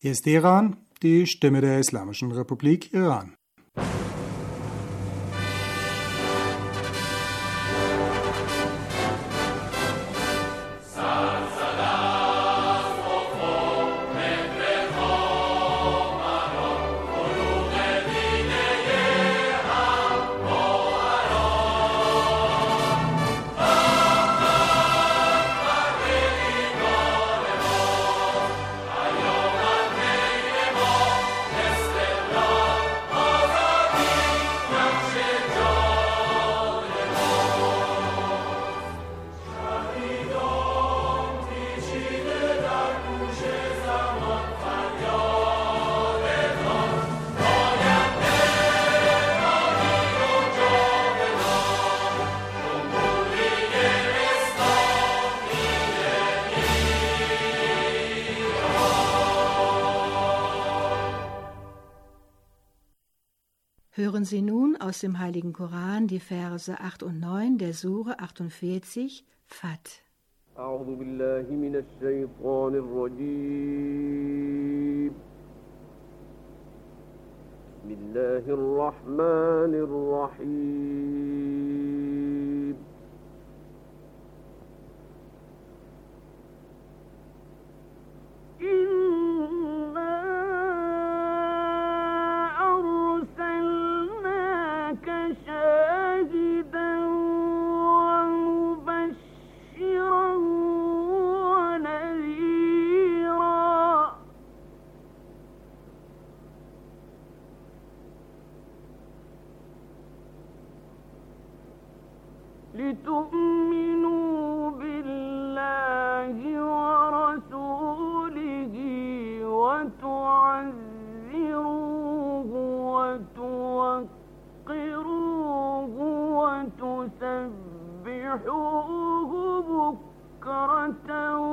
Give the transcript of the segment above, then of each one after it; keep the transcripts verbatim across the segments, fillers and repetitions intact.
Hier ist Teheran, die Stimme der Islamischen Republik Iran. Hören Sie nun aus dem Heiligen Koran die Verse acht und neun der Sure achtundvierzig, Fat. أعوذ بالله من الشيطان الرجيم بسم الله الرحمن الرحيم لتؤمنوا بالله ورسوله وتعزروه وتوقروه وتسبحوه بكرة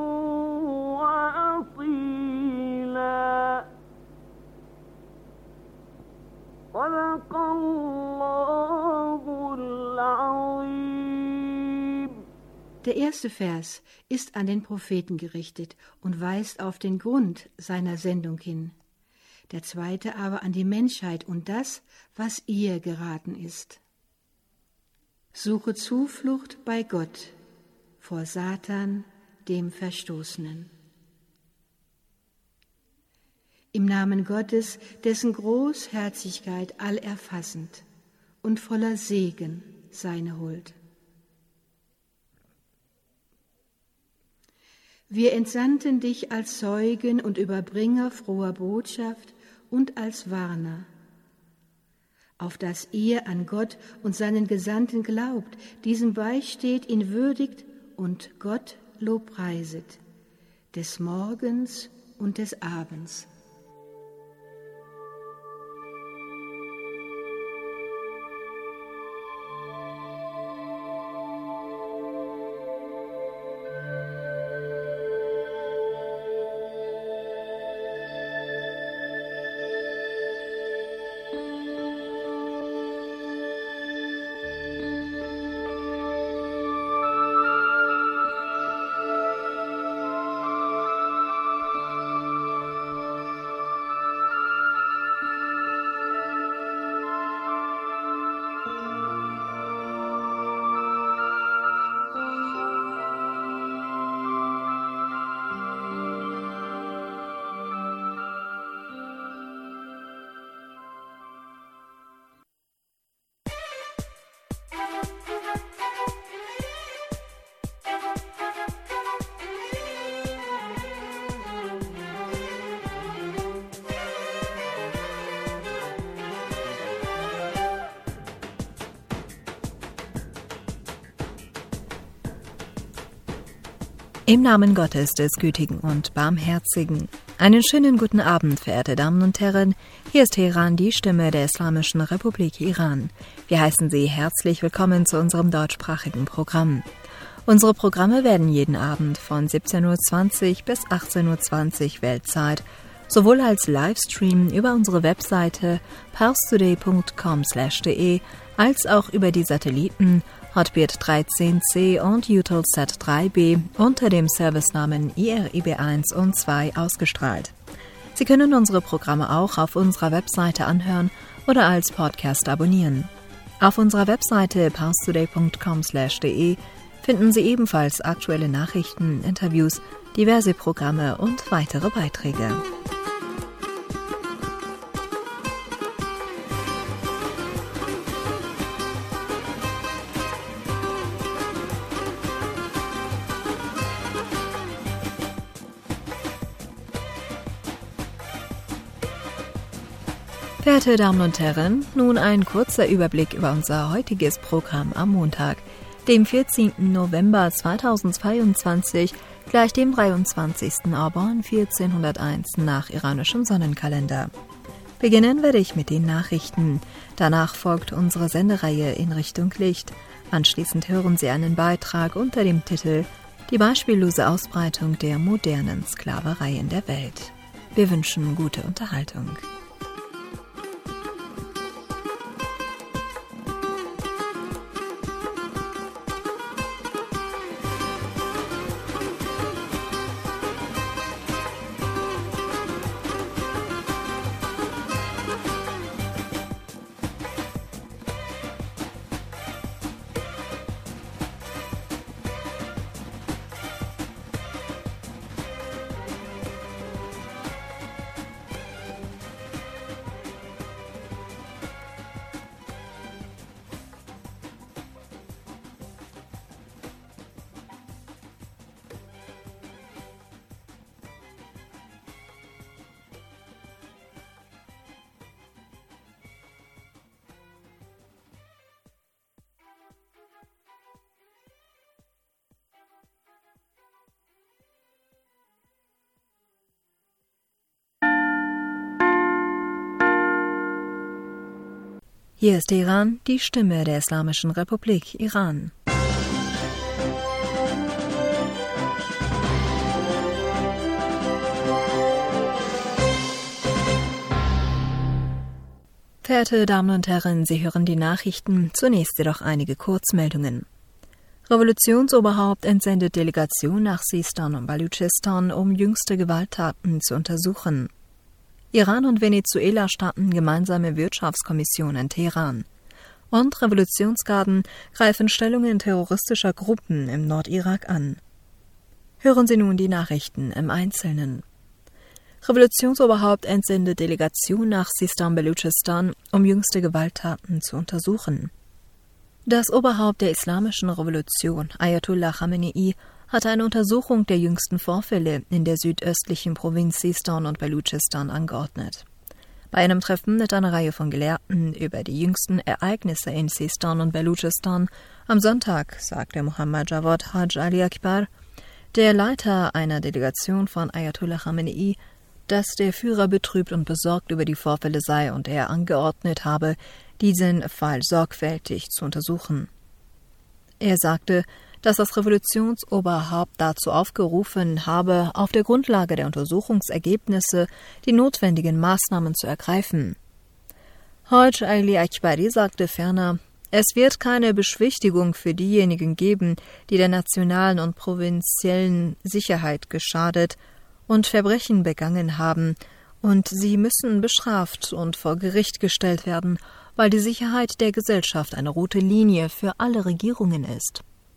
وأصيلا صدق الله العظيم. Der erste Vers ist an den Propheten gerichtet und weist auf den Grund seiner Sendung hin. Der zweite aber an die Menschheit und das, was ihr geraten ist. Suche Zuflucht bei Gott vor Satan, dem Verstoßenen. Im Namen Gottes, dessen Großherzigkeit allerfassend und voller Segen seine Huld. Wir entsandten dich als Zeugen und Überbringer froher Botschaft und als Warner, auf dass ihr an Gott und seinen Gesandten glaubt, diesem beisteht, ihn würdigt und Gott lobpreiset, des Morgens und des Abends. Im Namen Gottes, des Gütigen und Barmherzigen. Einen schönen guten Abend, verehrte Damen und Herren. Hier ist Teheran, die Stimme der Islamischen Republik Iran. Wir heißen Sie herzlich willkommen zu unserem deutschsprachigen Programm. Unsere Programme werden jeden Abend von siebzehn Uhr zwanzig bis achtzehn Uhr zwanzig Weltzeit sowohl als Livestream über unsere Webseite parstoday punkt com slash de als auch über die Satelliten Hotbird dreizehn C und Eutelsat drei B unter dem Servicenamen I R I B eins und zwei ausgestrahlt. Sie können unsere Programme auch auf unserer Webseite anhören oder als Podcast abonnieren. Auf unserer Webseite parstoday punkt com slash de finden Sie ebenfalls aktuelle Nachrichten, Interviews, diverse Programme und weitere Beiträge. Verehrte Damen und Herren, nun ein kurzer Überblick über unser heutiges Programm am Montag, dem vierzehnten November zweitausendzweiundzwanzig, gleich dem dreiundzwanzigsten Aban vierzehnhunderteins nach iranischem Sonnenkalender. Beginnen werde ich mit den Nachrichten. Danach folgt unsere Sendereihe in Richtung Licht. Anschließend hören Sie einen Beitrag unter dem Titel Die beispiellose Ausbreitung der modernen Sklaverei in der Welt. Wir wünschen gute Unterhaltung. Hier ist Teheran, die Stimme der Islamischen Republik Iran. Verehrte Damen und Herren, Sie hören die Nachrichten, zunächst jedoch einige Kurzmeldungen. Revolutionsoberhaupt entsendet Delegation nach Sistan und Baluchistan, um jüngste Gewalttaten zu untersuchen. Iran und Venezuela starten gemeinsame Wirtschaftskommission in Teheran. Und Revolutionsgarden greifen Stellungen terroristischer Gruppen im Nordirak an. Hören Sie nun die Nachrichten im Einzelnen. Revolutionsoberhaupt entsendet Delegation nach Sistan-Baluchistan, um jüngste Gewalttaten zu untersuchen. Das Oberhaupt der Islamischen Revolution, Ayatollah Khamenei, hat eine Untersuchung der jüngsten Vorfälle in der südöstlichen Provinz Sistan und Baluchistan angeordnet. Bei einem Treffen mit einer Reihe von Gelehrten über die jüngsten Ereignisse in Sistan und Baluchistan am Sonntag sagte Mohammad Javad Haj Ali Akbar, der Leiter einer Delegation von Ayatollah Khamenei, dass der Führer betrübt und besorgt über die Vorfälle sei und er angeordnet habe, diesen Fall sorgfältig zu untersuchen. Er sagte, dass das Revolutionsoberhaupt dazu aufgerufen habe, auf der Grundlage der Untersuchungsergebnisse die notwendigen Maßnahmen zu ergreifen. Haj Ali Akbari sagte ferner, es wird keine Beschwichtigung für diejenigen geben, die der nationalen und provinziellen Sicherheit geschadet und Verbrechen begangen haben, und sie müssen bestraft und vor Gericht gestellt werden, weil die Sicherheit der Gesellschaft eine rote Linie für alle Regierungen ist.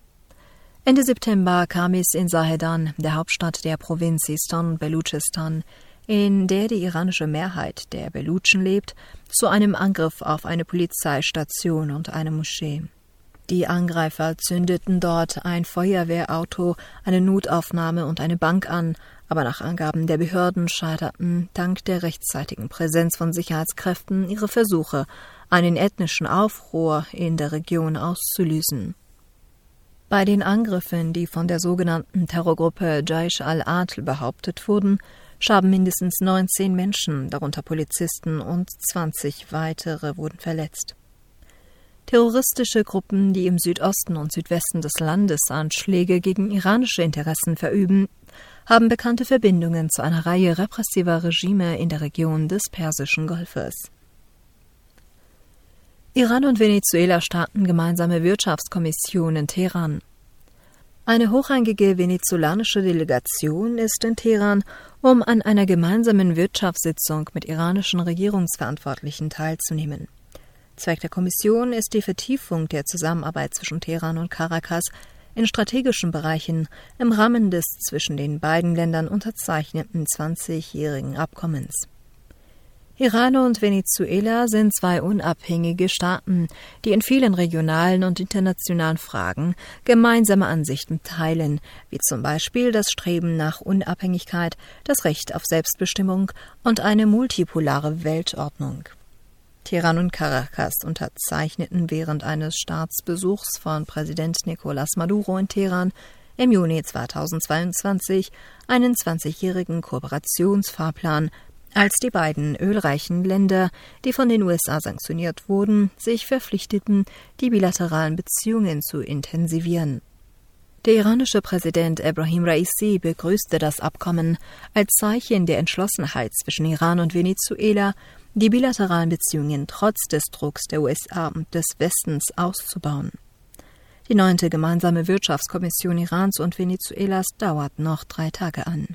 Ende September kam es in Zahedan, der Hauptstadt der Provinz Sistan und Baluchistan, in der die iranische Mehrheit der Belutschen lebt, zu einem Angriff auf eine Polizeistation und eine Moschee. Die Angreifer zündeten dort ein Feuerwehrauto, eine Notaufnahme und eine Bank an, aber nach Angaben der Behörden scheiterten dank der rechtzeitigen Präsenz von Sicherheitskräften ihre Versuche, einen ethnischen Aufruhr in der Region auszulösen. Bei den Angriffen, die von der sogenannten Terrorgruppe Jaish al-Adl behauptet wurden, starben mindestens neunzehn Menschen, darunter Polizisten, und zwanzig weitere wurden verletzt. Terroristische Gruppen, die im Südosten und Südwesten des Landes Anschläge gegen iranische Interessen verüben, haben bekannte Verbindungen zu einer Reihe repressiver Regime in der Region des Persischen Golfes. Iran und Venezuela starten gemeinsame Wirtschaftskommission in Teheran. Eine hochrangige venezolanische Delegation ist in Teheran, um an einer gemeinsamen Wirtschaftssitzung mit iranischen Regierungsverantwortlichen teilzunehmen. Zweck der Kommission ist die Vertiefung der Zusammenarbeit zwischen Teheran und Caracas in strategischen Bereichen im Rahmen des zwischen den beiden Ländern unterzeichneten zwanzigjährigen Abkommens. Iran und Venezuela sind zwei unabhängige Staaten, die in vielen regionalen und internationalen Fragen gemeinsame Ansichten teilen, wie zum Beispiel das Streben nach Unabhängigkeit, das Recht auf Selbstbestimmung und eine multipolare Weltordnung. Teheran und Caracas unterzeichneten während eines Staatsbesuchs von Präsident Nicolás Maduro in Teheran im Juni zweitausendzweiundzwanzig einen zwanzigjährigen Kooperationsfahrplan, als die beiden ölreichen Länder, die von den U S A sanktioniert wurden, sich verpflichteten, die bilateralen Beziehungen zu intensivieren. Der iranische Präsident Ebrahim Raisi begrüßte das Abkommen als Zeichen der Entschlossenheit zwischen Iran und Venezuela, die bilateralen Beziehungen trotz des Drucks der U S A und des Westens auszubauen. Die neunte gemeinsame Wirtschaftskommission Irans und Venezuelas dauert noch drei Tage an.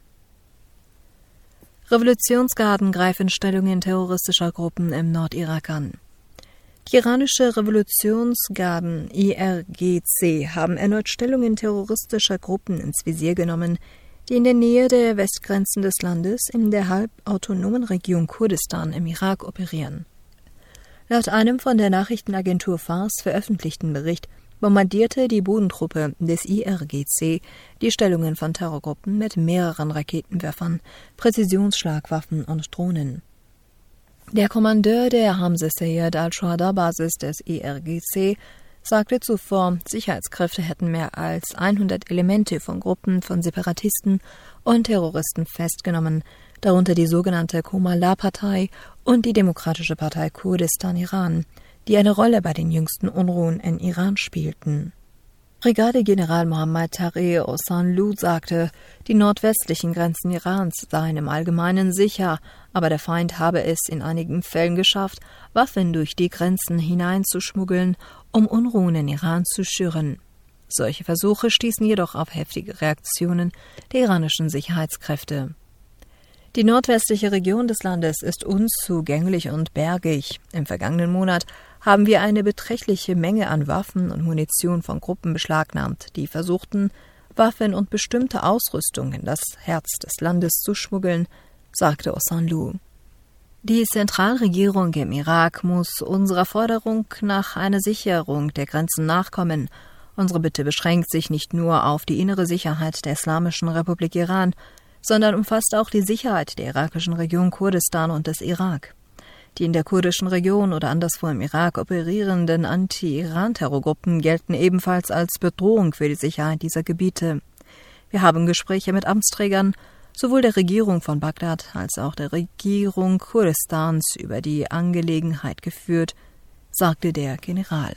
Revolutionsgarden greifen Stellungen terroristischer Gruppen im Nordirak an. Die iranische Revolutionsgarden I R G C haben erneut Stellungen terroristischer Gruppen ins Visier genommen, die in der Nähe der Westgrenzen des Landes in der halbautonomen Region Kurdistan im Irak operieren. Laut einem von der Nachrichtenagentur Fars veröffentlichten Bericht bombardierte die Bodentruppe des I R G C die Stellungen von Terrorgruppen mit mehreren Raketenwerfern, Präzisionsschlagwaffen und Drohnen. Der Kommandeur der Hamza Sayed al-Shuhada-Basis des I R G C sagte zuvor, Sicherheitskräfte hätten mehr als hundert Elemente von Gruppen von Separatisten und Terroristen festgenommen, darunter die sogenannte Komala-Partei und die Demokratische Partei Kurdistan-Iran, die eine Rolle bei den jüngsten Unruhen in Iran spielten. Brigadegeneral Mohammad Taghi Osanlu sagte, die nordwestlichen Grenzen Irans seien im Allgemeinen sicher, aber der Feind habe es in einigen Fällen geschafft, Waffen durch die Grenzen hineinzuschmuggeln, um Unruhen in Iran zu schüren. Solche Versuche stießen jedoch auf heftige Reaktionen der iranischen Sicherheitskräfte. Die nordwestliche Region des Landes ist unzugänglich und bergig. Im vergangenen Monat haben wir eine beträchtliche Menge an Waffen und Munition von Gruppen beschlagnahmt, die versuchten, Waffen und bestimmte Ausrüstung in das Herz des Landes zu schmuggeln, sagte Osanlu. Die Zentralregierung im Irak muss unserer Forderung nach einer Sicherung der Grenzen nachkommen. Unsere Bitte beschränkt sich nicht nur auf die innere Sicherheit der Islamischen Republik Iran, sondern umfasst auch die Sicherheit der irakischen Region Kurdistan und des Irak. Die in der kurdischen Region oder anderswo im Irak operierenden Anti-Iran-Terrorgruppen gelten ebenfalls als Bedrohung für die Sicherheit dieser Gebiete. Wir haben Gespräche mit Amtsträgern sowohl der Regierung von Bagdad als auch der Regierung Kurdistans über die Angelegenheit geführt, sagte der General.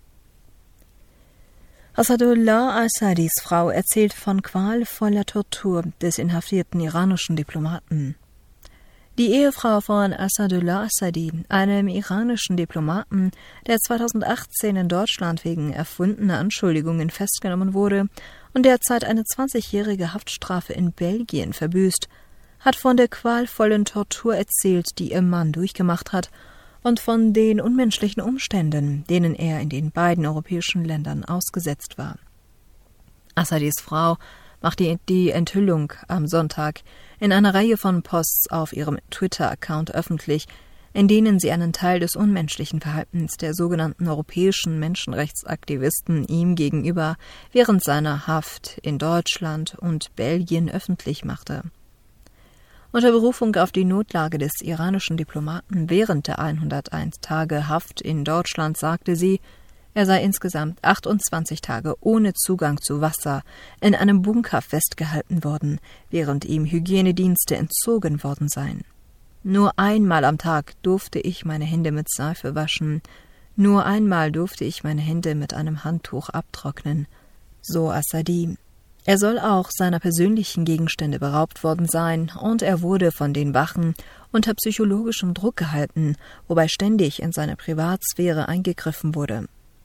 Assadollah al-Assadis Frau erzählt von qualvoller Tortur des inhaftierten iranischen Diplomaten. Die Ehefrau von Assadollah Assadi, einem iranischen Diplomaten, der zweitausendachtzehn in Deutschland wegen erfundener Anschuldigungen festgenommen wurde und derzeit eine zwanzigjährige Haftstrafe in Belgien verbüßt, hat von der qualvollen Tortur erzählt, die ihr Mann durchgemacht hat, und von den unmenschlichen Umständen, denen er in den beiden europäischen Ländern ausgesetzt war. Assadis Frau machte die Enthüllung am Sonntag in einer Reihe von Posts auf ihrem Twitter-Account öffentlich, in denen sie einen Teil des unmenschlichen Verhaltens der sogenannten europäischen Menschenrechtsaktivisten ihm gegenüber während seiner Haft in Deutschland und Belgien öffentlich machte. Unter Berufung auf die Notlage des iranischen Diplomaten während der hunderteins Tage Haft in Deutschland sagte sie, er sei insgesamt achtundzwanzig Tage ohne Zugang zu Wasser in einem Bunker festgehalten worden, während ihm Hygienedienste entzogen worden seien. Nur einmal am Tag durfte ich meine Hände mit Seife waschen, nur einmal durfte ich meine Hände mit einem Handtuch abtrocknen, so Assadi. Er soll auch seiner persönlichen Gegenstände beraubt worden sein, und er wurde von den Wachen unter psychologischem Druck gehalten, wobei ständig in seine Privatsphäre eingegriffen wurde.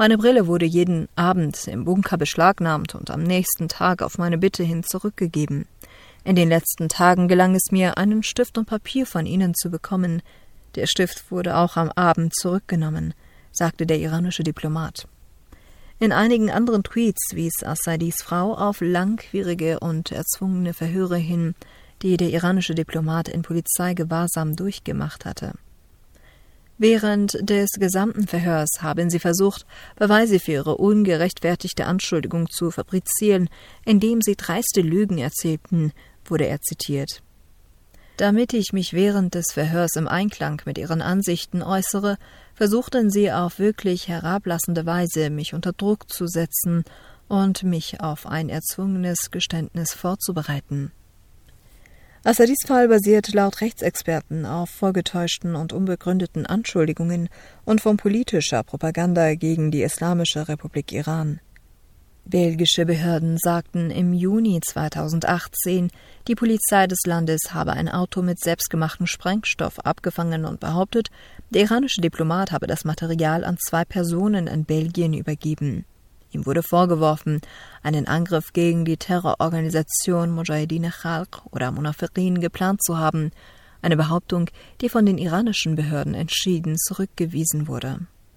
Meine Brille wurde jeden Abend im Bunker beschlagnahmt und am nächsten Tag auf meine Bitte hin zurückgegeben. In den letzten Tagen gelang es mir, einen Stift und Papier von ihnen zu bekommen. Der Stift wurde auch am Abend zurückgenommen, sagte der iranische Diplomat. In einigen anderen Tweets wies Assadis Frau auf langwierige und erzwungene Verhöre hin, die der iranische Diplomat in Polizeigewahrsam durchgemacht hatte. Während des gesamten Verhörs haben sie versucht, Beweise für ihre ungerechtfertigte Anschuldigung zu fabrizieren, indem sie dreiste Lügen erzählten, wurde er zitiert. Damit ich mich während des Verhörs im Einklang mit ihren Ansichten äußere, versuchten sie auf wirklich herablassende Weise, mich unter Druck zu setzen und mich auf ein erzwungenes Geständnis vorzubereiten. Assadis Fall basiert laut Rechtsexperten auf vorgetäuschten und unbegründeten Anschuldigungen und von politischer Propaganda gegen die Islamische Republik Iran. Belgische Behörden sagten im Juni zweitausendachtzehn, die Polizei des Landes habe ein Auto mit selbstgemachtem Sprengstoff abgefangen und behauptet, der iranische Diplomat habe das Material an zwei Personen in Belgien übergeben. Ihm wurde vorgeworfen, einen Angriff gegen die Terrororganisation Mujahedin Khalq oder Munafiqin geplant zu haben, eine Behauptung, die von den iranischen Behörden entschieden zurückgewiesen wurde.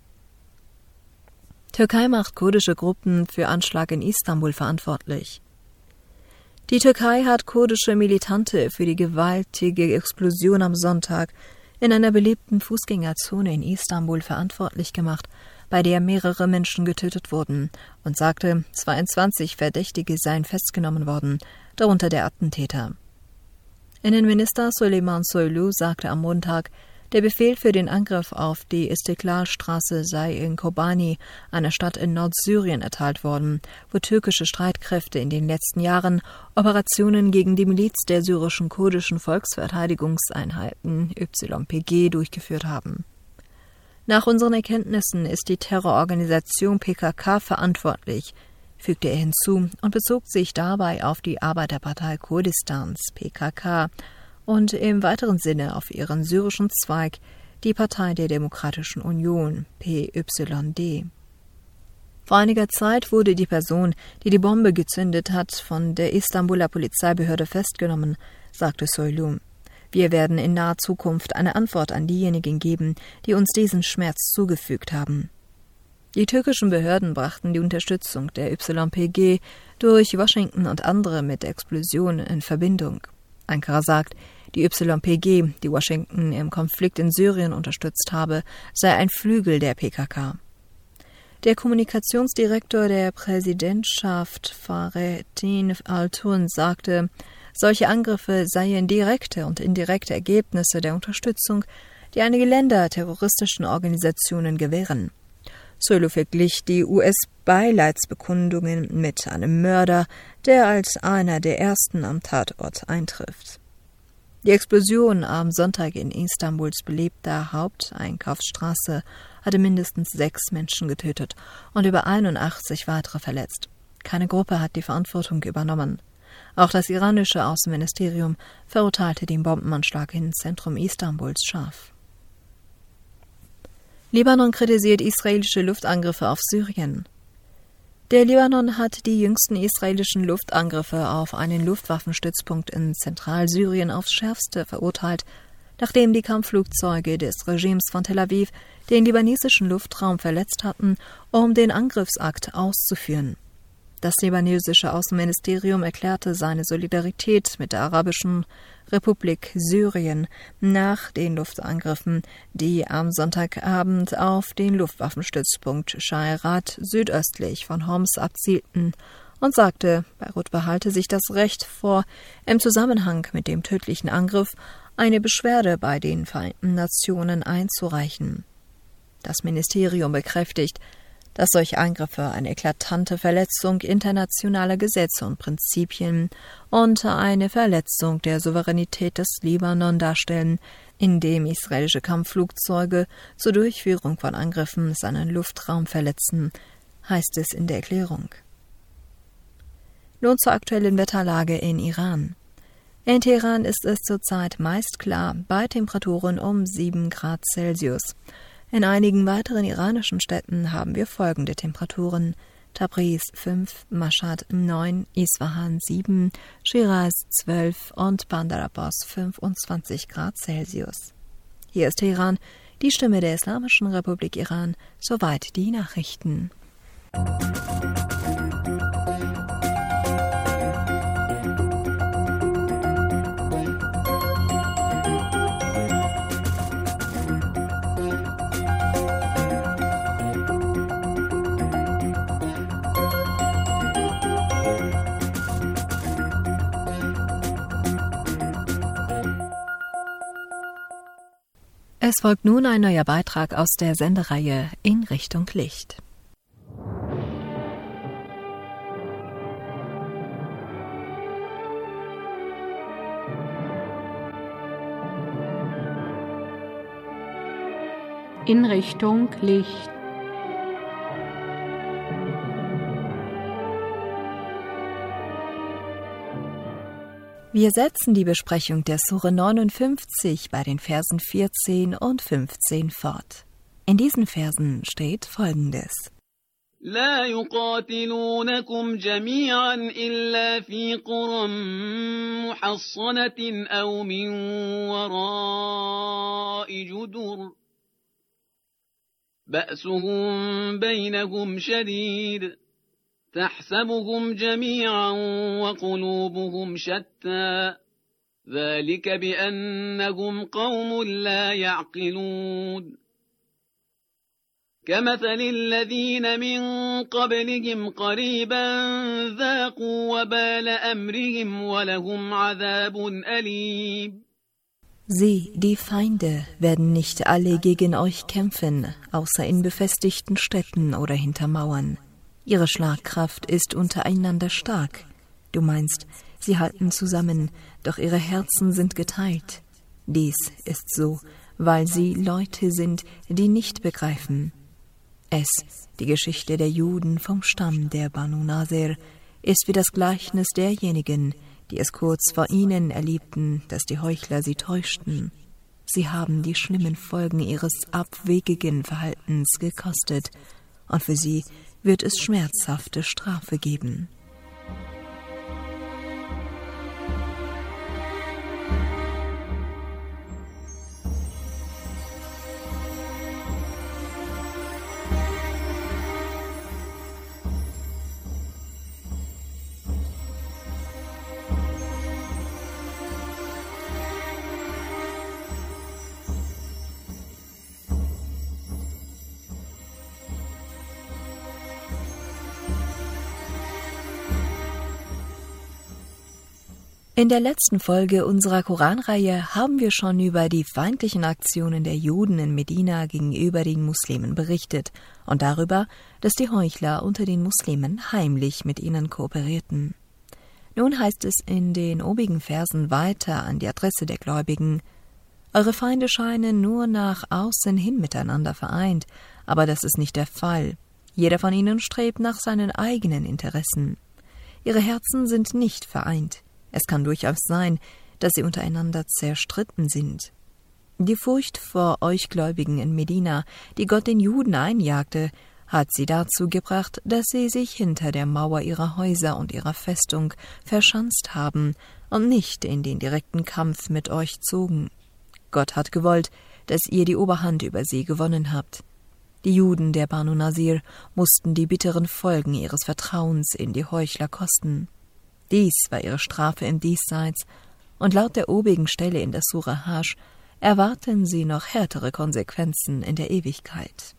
Türkei macht kurdische Gruppen für Anschlag in Istanbul verantwortlich. Die Türkei hat kurdische Militante für die gewaltige Explosion am Sonntag in einer belebten Fußgängerzone in Istanbul verantwortlich gemacht, bei der mehrere Menschen getötet wurden, und sagte, zweiundzwanzig Verdächtige seien festgenommen worden, darunter der Attentäter. Innenminister Süleyman Soylu sagte am Montag, der Befehl für den Angriff auf die Istiklal-Straße sei in Kobani, einer Stadt in Nordsyrien, erteilt worden, wo türkische Streitkräfte in den letzten Jahren Operationen gegen die Miliz der syrischen kurdischen Volksverteidigungseinheiten Y P G durchgeführt haben. Nach unseren Erkenntnissen ist die Terrororganisation P K K verantwortlich, fügte er hinzu und bezog sich dabei auf die Arbeiterpartei Kurdistans P K K und im weiteren Sinne auf ihren syrischen Zweig, die Partei der Demokratischen Union P Y D. Vor einiger Zeit wurde die Person, die die Bombe gezündet hat, von der Istanbuler Polizeibehörde festgenommen, sagte Soylu. Wir werden in naher Zukunft eine Antwort an diejenigen geben, die uns diesen Schmerz zugefügt haben. Die türkischen Behörden brachten die Unterstützung der Y P G durch Washington und andere mit Explosionen in Verbindung. Ankara sagt, die Y P G, die Washington im Konflikt in Syrien unterstützt habe, sei ein Flügel der P K K. Der Kommunikationsdirektor der Präsidentschaft Fahrettin Altun sagte, solche Angriffe seien direkte und indirekte Ergebnisse der Unterstützung, die einige Länder terroristischen Organisationen gewähren. Soylu verglich die U S-Beileidsbekundungen mit einem Mörder, der als einer der ersten am Tatort eintrifft. Die Explosion am Sonntag in Istanbuls belebter Haupteinkaufsstraße hatte mindestens sechs Menschen getötet und über einundachtzig weitere verletzt. Keine Gruppe hat die Verantwortung übernommen. Auch das iranische Außenministerium verurteilte den Bombenanschlag im Zentrum Istanbuls scharf. Libanon kritisiert israelische Luftangriffe auf Syrien. Der Libanon hat die jüngsten israelischen Luftangriffe auf einen Luftwaffenstützpunkt in Zentralsyrien aufs Schärfste verurteilt, nachdem die Kampfflugzeuge des Regimes von Tel Aviv den libanesischen Luftraum verletzt hatten, um den Angriffsakt auszuführen. Das libanesische Außenministerium erklärte seine Solidarität mit der Arabischen Republik Syrien nach den Luftangriffen, die am Sonntagabend auf den Luftwaffenstützpunkt Shairat südöstlich von Homs abzielten, und sagte, Beirut behalte sich das Recht vor, im Zusammenhang mit dem tödlichen Angriff eine Beschwerde bei den Vereinten Nationen einzureichen. Das Ministerium bekräftigt, dass solche Angriffe eine eklatante Verletzung internationaler Gesetze und Prinzipien und eine Verletzung der Souveränität des Libanon darstellen, indem israelische Kampfflugzeuge zur Durchführung von Angriffen seinen Luftraum verletzen, heißt es in der Erklärung. Nun zur aktuellen Wetterlage in Iran. In Teheran ist es zurzeit meist klar, bei Temperaturen um sieben Grad Celsius. In einigen weiteren iranischen Städten haben wir folgende Temperaturen: Tabriz fünf, Mashhad neun, Isfahan sieben, Shiraz zwölf und Bandar Abbas fünfundzwanzig Grad Celsius. Hier ist Teheran, die Stimme der Islamischen Republik Iran, soweit die Nachrichten. Es folgt nun ein neuer Beitrag aus der Sendereihe In Richtung Licht. In Richtung Licht. Wir setzen die Besprechung der Sure neunundfünfzig bei den Versen vierzehn und fünfzehn fort. In diesen Versen steht Folgendes: لا يقاتلونكم جميعا إلا في قرى محصنة أو من وراء جدر بأسهم بينهم شديد تحسبهم جميعا وقلوبهم شتى ذلك بأنهم قوم لا يعقلون كمثل الذين من قبلهم قريبا ذاقوا وبال أمرهم ولهم عذاب أليم. Sie, die Feinde, werden nicht alle gegen euch kämpfen, außer in befestigten Städten oder hinter Mauern. Ihre Schlagkraft ist untereinander stark. Du meinst, sie halten zusammen, doch ihre Herzen sind geteilt. Dies ist so, weil sie Leute sind, die nicht begreifen. Es, die Geschichte der Juden vom Stamm der Banu Nazir, ist wie das Gleichnis derjenigen, die es kurz vor ihnen erlebten, dass die Heuchler sie täuschten. Sie haben die schlimmen Folgen ihres abwegigen Verhaltens gekostet, und für sie wird es schmerzhafte Strafe geben. In der letzten Folge unserer Koranreihe haben wir schon über die feindlichen Aktionen der Juden in Medina gegenüber den Muslimen berichtet und darüber, dass die Heuchler unter den Muslimen heimlich mit ihnen kooperierten. Nun heißt es in den obigen Versen weiter an die Adresse der Gläubigen: Eure Feinde scheinen nur nach außen hin miteinander vereint, aber das ist nicht der Fall. Jeder von ihnen strebt nach seinen eigenen Interessen. Ihre Herzen sind nicht vereint. Es kann durchaus sein, dass sie untereinander zerstritten sind. Die Furcht vor euch Gläubigen in Medina, die Gott den Juden einjagte, hat sie dazu gebracht, dass sie sich hinter der Mauer ihrer Häuser und ihrer Festung verschanzt haben und nicht in den direkten Kampf mit euch zogen. Gott hat gewollt, dass ihr die Oberhand über sie gewonnen habt. Die Juden der Banu Nazir mussten die bitteren Folgen ihres Vertrauens in die Heuchler kosten. Dies war ihre Strafe im Diesseits, und laut der obigen Stelle in der Sura Hajj erwarten sie noch härtere Konsequenzen in der Ewigkeit.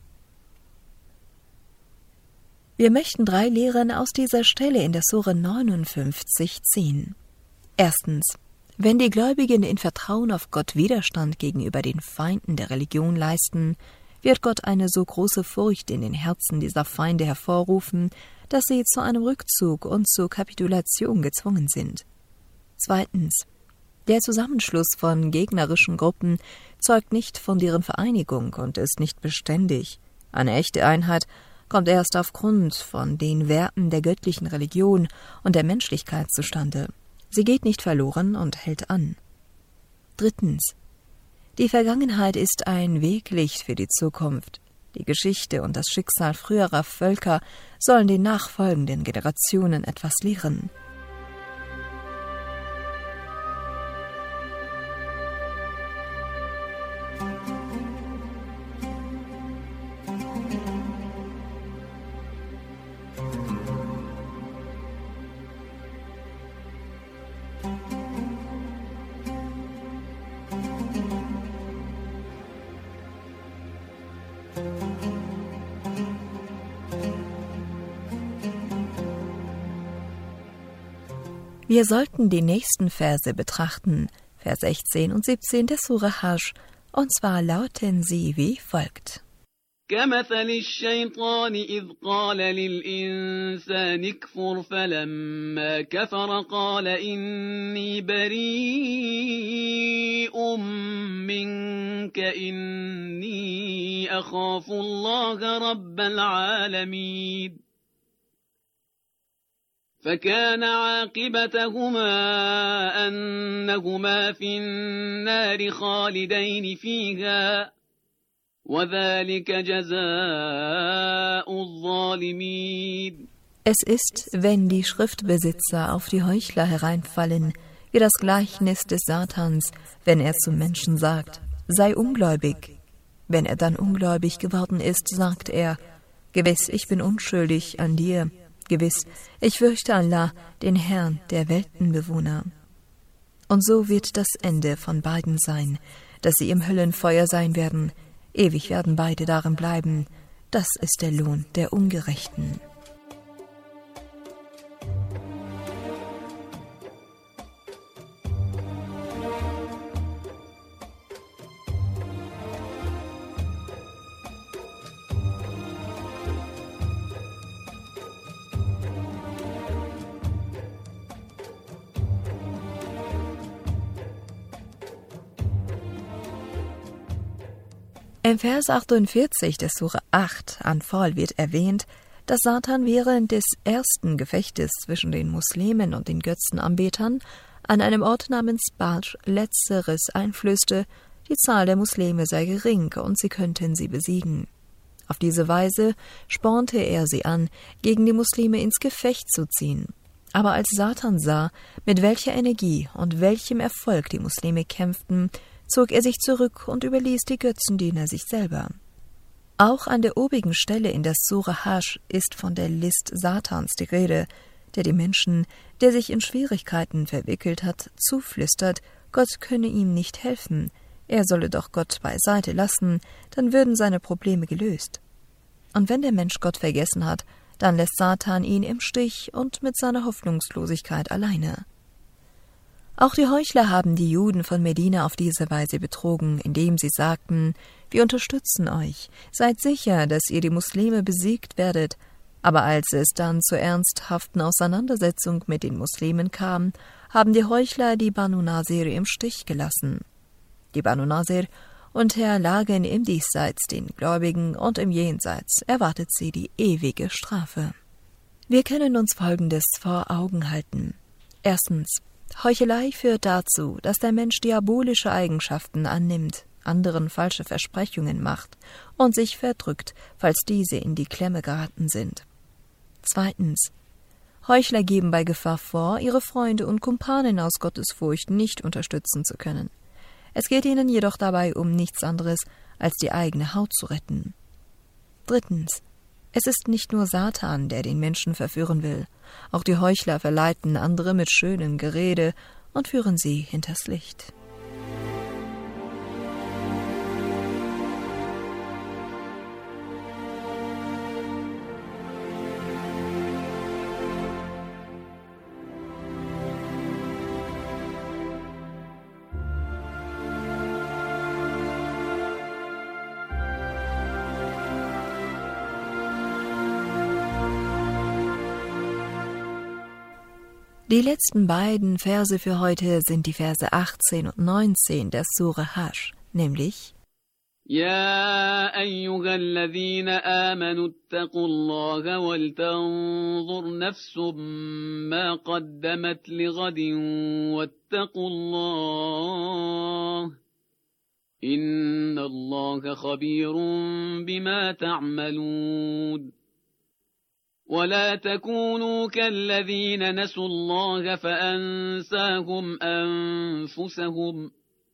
Wir möchten drei Lehren aus dieser Stelle in der Sura neunundfünfzig ziehen. Erstens: Wenn die Gläubigen in Vertrauen auf Gott Widerstand gegenüber den Feinden der Religion leisten, wird Gott eine so große Furcht in den Herzen dieser Feinde hervorrufen, dass sie zu einem Rückzug und zur Kapitulation gezwungen sind. Zweitens: Der Zusammenschluss von gegnerischen Gruppen zeugt nicht von deren Vereinigung und ist nicht beständig. Eine echte Einheit kommt erst aufgrund von den Werten der göttlichen Religion und der Menschlichkeit zustande. Sie geht nicht verloren und hält an. Drittens: Die Vergangenheit ist ein Weglicht für die Zukunft. Die Geschichte und das Schicksal früherer Völker sollen den nachfolgenden Generationen etwas lehren. Wir sollten die nächsten Verse betrachten, Vers sechzehn und siebzehn der Sure Hajj, und zwar lauten sie wie folgt. كمثل الشيطان إذ قال للإنسان اكفر فلما كفر قال إني بريء منك إني أخاف الله رب العالمين فكان عاقبتهما أنهما في النار خالدين فيها وذلك جزاء الظالمين. Es ist, wenn die Schriftbesitzer auf die Heuchler hereinfallen, wie das Gleichnis des Satans, wenn er zum Menschen sagt, sei ungläubig. Wenn er dann ungläubig geworden ist, sagt er, gewiss, ich bin unschuldig an dir. Gewiss, ich fürchte Allah, den Herrn der Weltenbewohner. Und so wird das Ende von beiden sein, dass sie im Höllenfeuer sein werden. Ewig werden beide darin bleiben. Das ist der Lohn der Ungerechten. Im Vers achtundvierzig der Sure acht Anfal wird erwähnt, dass Satan während des ersten Gefechtes zwischen den Muslimen und den Götzenanbetern an einem Ort namens Badr letzteres einflößte, die Zahl der Muslime sei gering und sie könnten sie besiegen. Auf diese Weise spornte er sie an, gegen die Muslime ins Gefecht zu ziehen. Aber als Satan sah, mit welcher Energie und welchem Erfolg die Muslime kämpften, zog er sich zurück und überließ die Götzendiener sich selber. Auch an der obigen Stelle in der Sure Hajj ist von der List Satans die Rede, der die Menschen, der sich in Schwierigkeiten verwickelt hat, zuflüstert, Gott könne ihm nicht helfen, er solle doch Gott beiseite lassen, dann würden seine Probleme gelöst. Und wenn der Mensch Gott vergessen hat, dann lässt Satan ihn im Stich und mit seiner Hoffnungslosigkeit alleine. Auch die Heuchler haben die Juden von Medina auf diese Weise betrogen, indem sie sagten, wir unterstützen euch, seid sicher, dass ihr die Muslime besiegt werdet. Aber als es dann zur ernsthaften Auseinandersetzung mit den Muslimen kam, haben die Heuchler die Banu Nasir im Stich gelassen. Die Banu Nasir unterlagen im Diesseits den Gläubigen und im Jenseits erwartet sie die ewige Strafe. Wir können uns Folgendes vor Augen halten. Erstens, Heuchelei führt dazu, dass der Mensch diabolische Eigenschaften annimmt, anderen falsche Versprechungen macht und sich verdrückt, falls diese in die Klemme geraten sind. Zweitens. Heuchler geben bei Gefahr vor, ihre Freunde und Kumpanen aus Gottesfurcht nicht unterstützen zu können. Es geht ihnen jedoch dabei um nichts anderes, als die eigene Haut zu retten. Drittens. Es ist nicht nur Satan, der den Menschen verführen will. Auch die Heuchler verleiten andere mit schönem Gerede und führen sie hinters Licht. Die letzten beiden Verse für heute sind die Verse achtzehn und neunzehn der Sure Hajj, nämlich يا أيها الذين آمنوا اتقوا الله ولتنظر نفس ما قدمت لغد واتقوا الله إن الله خبير بما تعملون ولا تكونوا كالذين نسوا الله فأنساهم أنفسهم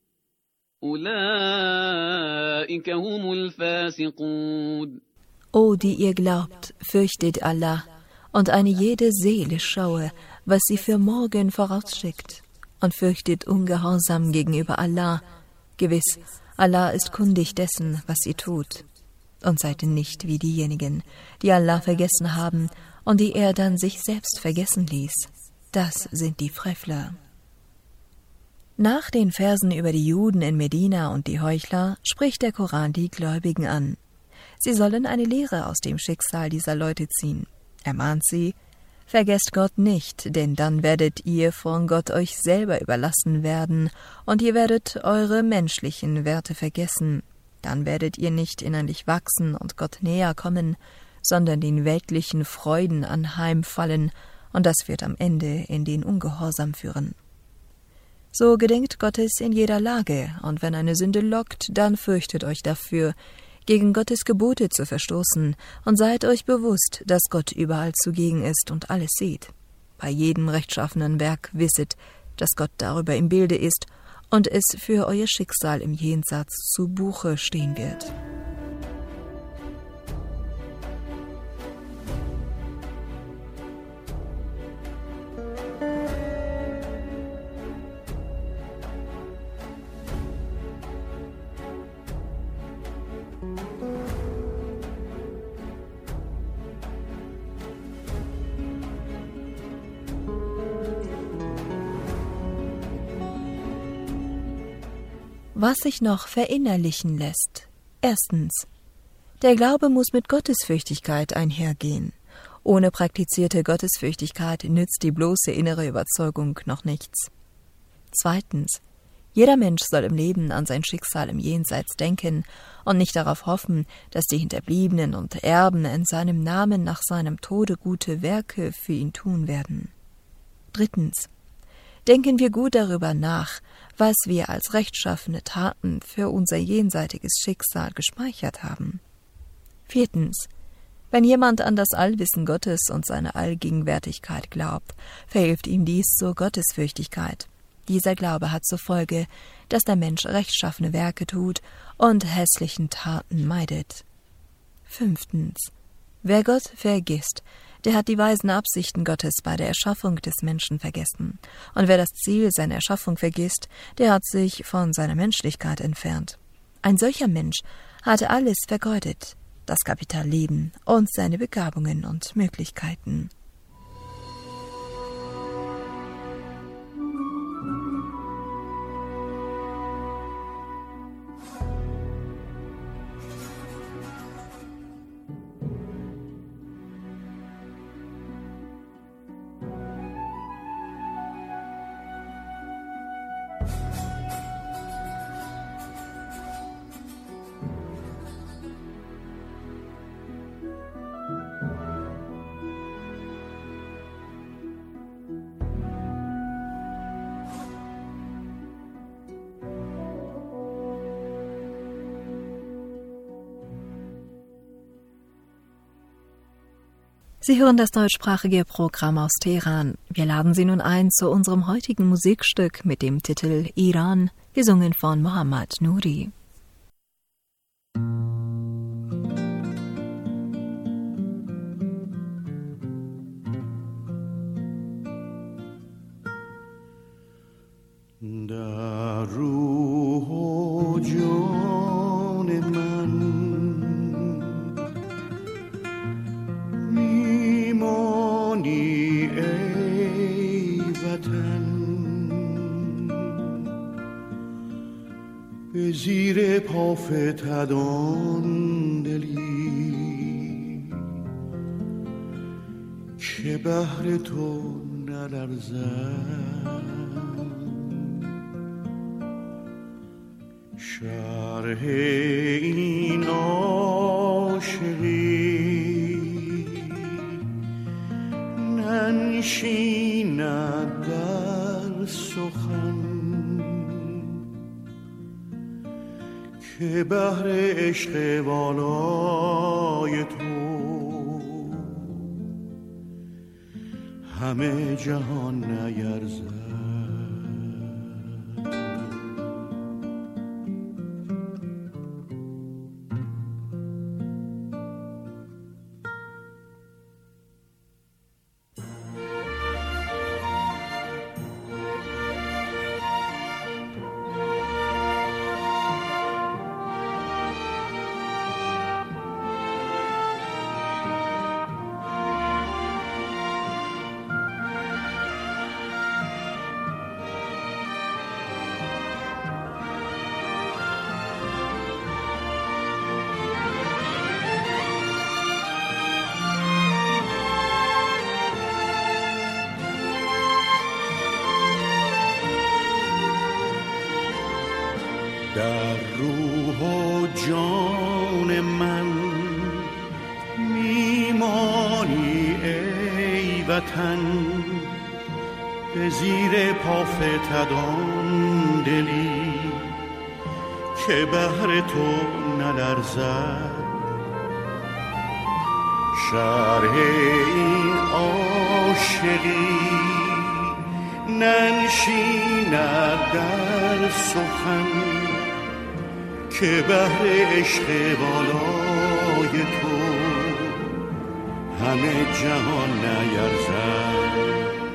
أولئك هم الفاسقون. O, die ihr glaubt, fürchtet Allah, und eine jede Seele schaue, was sie für morgen vorausschickt, und fürchtet Ungehorsam gegenüber Allah. Gewiss, Allah ist kundig dessen, was ihr tut. Und seid nicht wie diejenigen, die Allah vergessen haben und die er dann sich selbst vergessen ließ. Das sind die Frevler. Nach den Versen über die Juden in Medina und die Heuchler spricht der Koran die Gläubigen an. Sie sollen eine Lehre aus dem Schicksal dieser Leute ziehen. Er mahnt sie: Vergesst Gott nicht, denn dann werdet ihr von Gott euch selber überlassen werden und ihr werdet eure menschlichen Werte vergessen. Dann werdet ihr nicht innerlich wachsen und Gott näher kommen, sondern den weltlichen Freuden anheimfallen, und das wird am Ende in den Ungehorsam führen. So gedenkt Gottes in jeder Lage, und wenn eine Sünde lockt, dann fürchtet euch dafür, gegen Gottes Gebote zu verstoßen, und seid euch bewusst, dass Gott überall zugegen ist und alles sieht. Bei jedem rechtschaffenen Werk wisset, dass Gott darüber im Bilde ist und es für euer Schicksal im Jenseits zu Buche stehen wird. Was sich noch verinnerlichen lässt. Erstens. Der Glaube muss mit Gottesfürchtigkeit einhergehen. Ohne praktizierte Gottesfürchtigkeit nützt die bloße innere Überzeugung noch nichts. Zweitens. Jeder Mensch soll im Leben an sein Schicksal im Jenseits denken und nicht darauf hoffen, dass die Hinterbliebenen und Erben in seinem Namen nach seinem Tode gute Werke für ihn tun werden. Drittens. Denken wir gut darüber nach, was wir als rechtschaffene Taten für unser jenseitiges Schicksal gespeichert haben. Viertens. Wenn jemand an das Allwissen Gottes und seine Allgegenwärtigkeit glaubt, verhilft ihm dies zur Gottesfürchtigkeit. Dieser Glaube hat zur Folge, dass der Mensch rechtschaffene Werke tut und hässlichen Taten meidet. Fünftens. Wer Gott vergisst, der hat die weisen Absichten Gottes bei der Erschaffung des Menschen vergessen. Und wer das Ziel seiner Erschaffung vergisst, der hat sich von seiner Menschlichkeit entfernt. Ein solcher Mensch hatte alles vergeudet, das Kapitalleben und seine Begabungen und Möglichkeiten. Sie hören das deutschsprachige Programm aus Teheran. Wir laden Sie nun ein zu unserem heutigen Musikstück mit dem Titel Iran, gesungen von Mohammad Nouri. در روح و جان من میمانی ای وطن، به زیر پافتدان دلی که بهر تو نلرزد. شرح این عاشقی ننشیند در سخن، که بحر عشق والای تو همه جهان نیرزد. در روح و جان من میمانی ای وطن، به زیر پا فتدان دلی که بهر تو نلرزد. شرح این عاشقی ننشیند در سخن که بهر عشق بالای تو همه جهان نیرزد.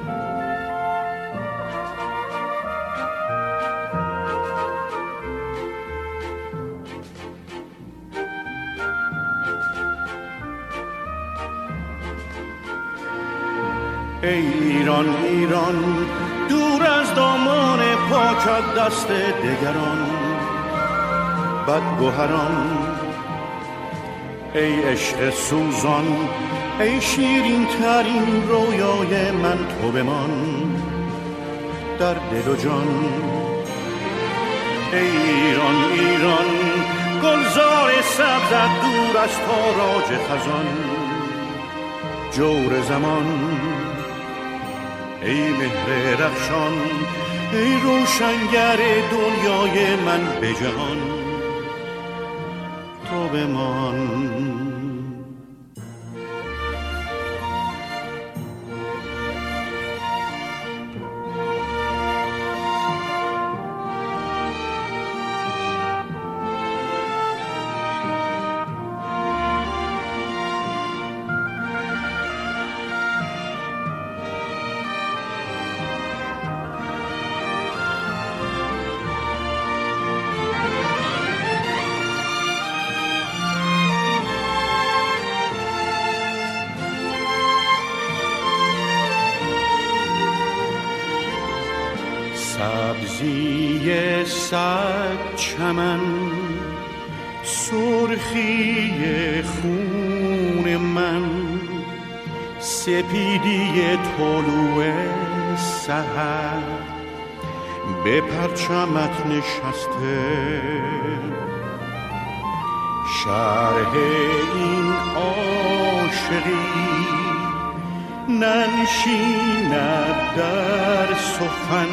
ای ایران ایران دور از دامان پاکت دست دگران بدگوهران، ای عشق سوزان ای شیرین ترین رویای من تو بمان در دل و جان. ای ایران ایران گلزار سبزت دور از تاراج خزان جور زمان، ای مهر رخشان ای روشنگر دنیای من به جهان تو بمان. سبزی صد چمن سرخی خون من، سپیدی طلوع سحر به پرچمت نشسته. شرح این عاشقی ننشیند در سخن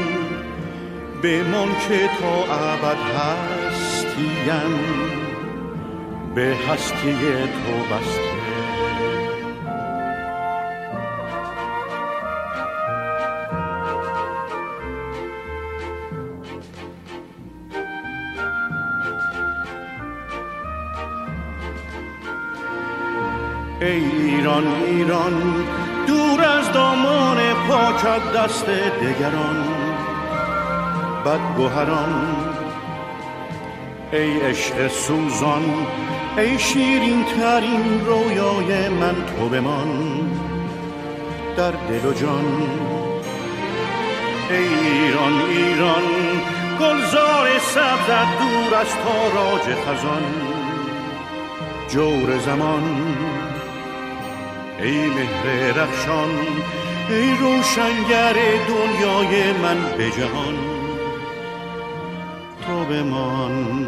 بمان که تا ابد هستیم به هستی تو بسته. ای ایران ایران دور از دامان پاکت دست دگران بدگوهران، ای عشق سوزان ای شیرین ترین رویای من تو بمان در دل و جان. ای ایران ایران گلزار سبزت دور از تاراج خزان جور زمان، ای مهر رخشان ای روشنگر دنیای من به جهان تو بمان.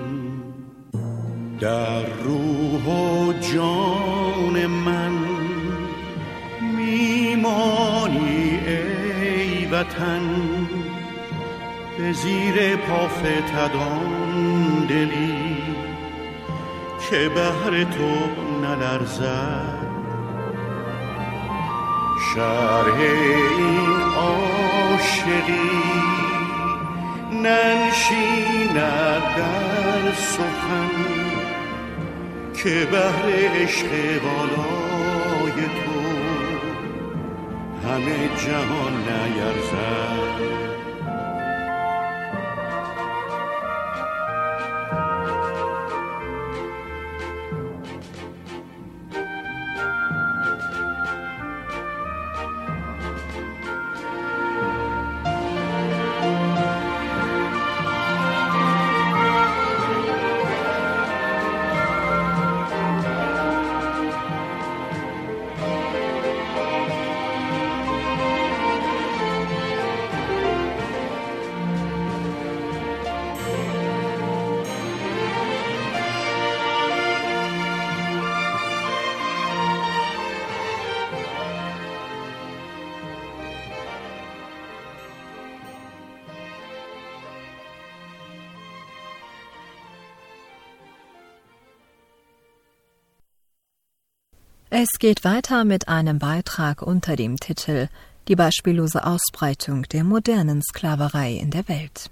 در روح و جان من میمانی ای وطن، به زیر پا فتدان دلی که بهر تو نلرزد شرح این عاشقی ننشیند در سخن که بهر عشق بالای تو همه جهان نیرزد. Es geht weiter mit einem Beitrag unter dem Titel Die beispiellose Ausbreitung der modernen Sklaverei in der Welt.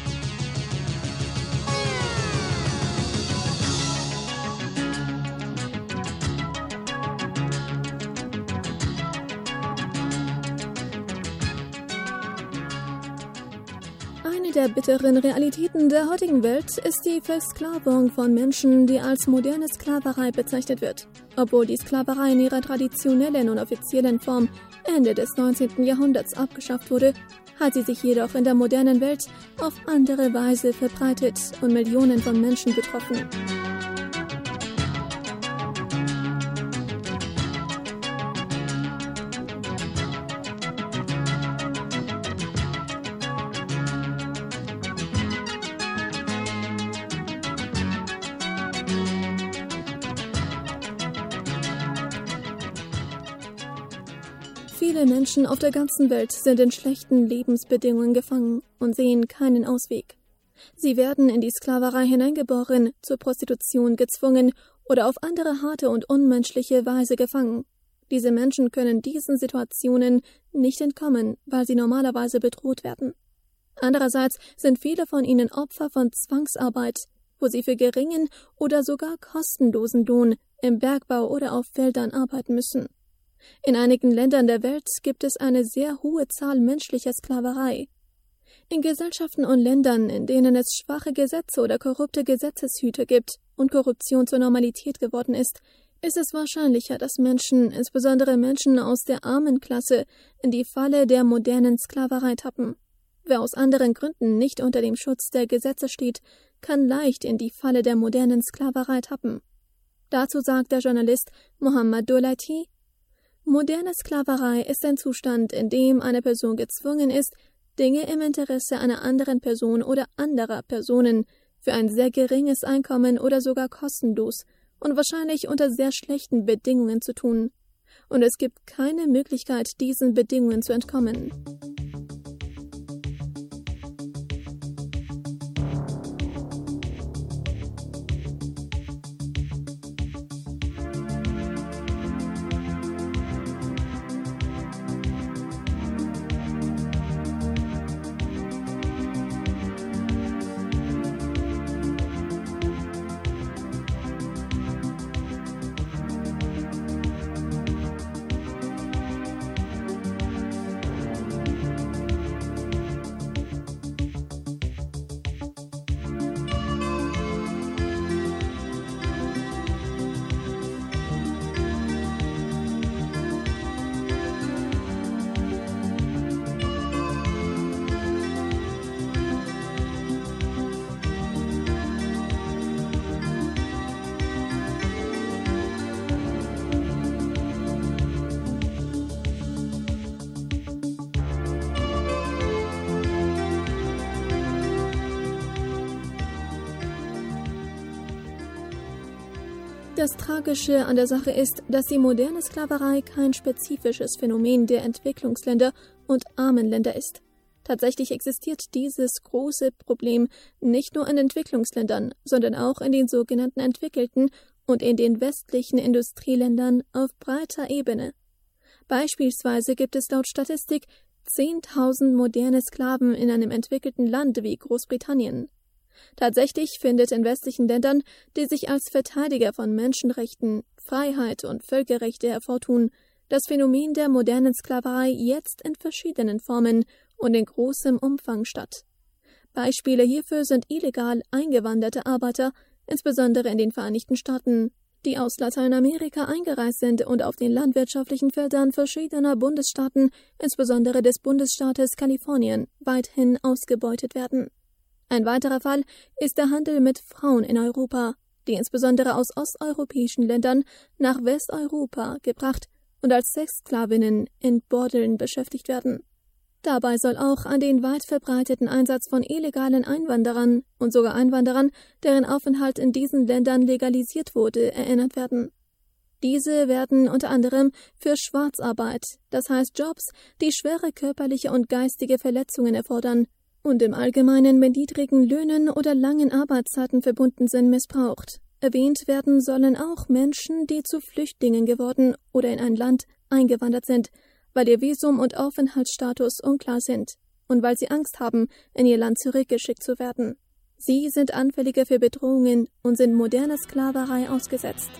Eine der bitteren Realitäten der heutigen Welt ist die Versklavung von Menschen, die als moderne Sklaverei bezeichnet wird. Obwohl die Sklaverei in ihrer traditionellen und offiziellen Form Ende des neunzehnten Jahrhunderts abgeschafft wurde, hat sie sich jedoch in der modernen Welt auf andere Weise verbreitet und Millionen von Menschen betroffen. Viele Menschen auf der ganzen Welt sind in schlechten Lebensbedingungen gefangen und sehen keinen Ausweg. Sie werden in die Sklaverei hineingeboren, zur Prostitution gezwungen oder auf andere harte und unmenschliche Weise gefangen. Diese Menschen können diesen Situationen nicht entkommen, weil sie normalerweise bedroht werden. Andererseits sind viele von ihnen Opfer von Zwangsarbeit, wo sie für geringen oder sogar kostenlosen Lohn im Bergbau oder auf Feldern arbeiten müssen. In einigen Ländern der Welt gibt es eine sehr hohe Zahl menschlicher Sklaverei. In Gesellschaften und Ländern, in denen es schwache Gesetze oder korrupte Gesetzeshüter gibt und Korruption zur Normalität geworden ist, ist es wahrscheinlicher, dass Menschen, insbesondere Menschen aus der armen Klasse, in die Falle der modernen Sklaverei tappen. Wer aus anderen Gründen nicht unter dem Schutz der Gesetze steht, kann leicht in die Falle der modernen Sklaverei tappen. Dazu sagt der Journalist Mohammad Doulati: Moderne Sklaverei ist ein Zustand, in dem eine Person gezwungen ist, Dinge im Interesse einer anderen Person oder anderer Personen für ein sehr geringes Einkommen oder sogar kostenlos und wahrscheinlich unter sehr schlechten Bedingungen zu tun. Und es gibt keine Möglichkeit, diesen Bedingungen zu entkommen. Das Tragische an der Sache ist, dass die moderne Sklaverei kein spezifisches Phänomen der Entwicklungsländer und armen Länder ist. Tatsächlich existiert dieses große Problem nicht nur in Entwicklungsländern, sondern auch in den sogenannten entwickelten und in den westlichen Industrieländern auf breiter Ebene. Beispielsweise gibt es laut Statistik zehntausend moderne Sklaven in einem entwickelten Land wie Großbritannien. Tatsächlich findet in westlichen Ländern, die sich als Verteidiger von Menschenrechten, Freiheit und Völkerrechte hervortun, das Phänomen der modernen Sklaverei jetzt in verschiedenen Formen und in großem Umfang statt. Beispiele hierfür sind illegal eingewanderte Arbeiter, insbesondere in den Vereinigten Staaten, die aus Lateinamerika eingereist sind und auf den landwirtschaftlichen Feldern verschiedener Bundesstaaten, insbesondere des Bundesstaates Kalifornien, weithin ausgebeutet werden. Ein weiterer Fall ist der Handel mit Frauen in Europa, die insbesondere aus osteuropäischen Ländern nach Westeuropa gebracht und als Sexsklavinnen in Bordeln beschäftigt werden. Dabei soll auch an den weit verbreiteten Einsatz von illegalen Einwanderern und sogar Einwanderern, deren Aufenthalt in diesen Ländern legalisiert wurde, erinnert werden. Diese werden unter anderem für Schwarzarbeit, das heißt Jobs, die schwere körperliche und geistige Verletzungen erfordern und im Allgemeinen mit niedrigen Löhnen oder langen Arbeitszeiten verbunden sind, missbraucht. Erwähnt werden sollen auch Menschen, die zu Flüchtlingen geworden oder in ein Land eingewandert sind, weil ihr Visum und Aufenthaltsstatus unklar sind und weil sie Angst haben, in ihr Land zurückgeschickt zu werden. Sie sind anfälliger für Bedrohungen und sind moderner Sklaverei ausgesetzt.